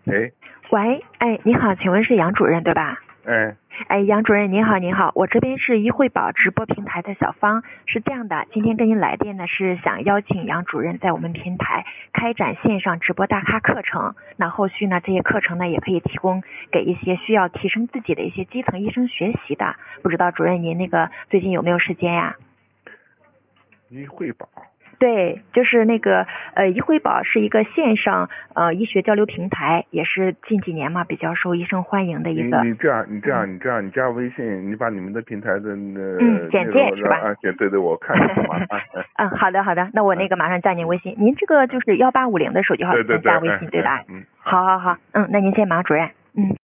哎， 喂，哎，你好，请问是杨主任对吧？哎，杨主任您好，您好，我这边是一惠宝直播平台的小芳，是这样的，今天跟您来电呢是想邀请杨主任在我们平台开展线上直播大咖课程，那后续呢这些课程呢也可以提供给一些需要提升自己的一些基层医生学习的，不知道主任您那个最近有没有时间呀？ 一惠宝。 对，就是那个一惠宝是一个线上医学交流平台，也是近几年嘛比较受医生欢迎的一个。 你这样，你加微信，你把你们的平台的简介是吧？ 对，我看一下嘛。 好的，那我那个马上加您微信。您这个就是1850的手机号先加微信对吧？ 对。 好，那您先忙，主任。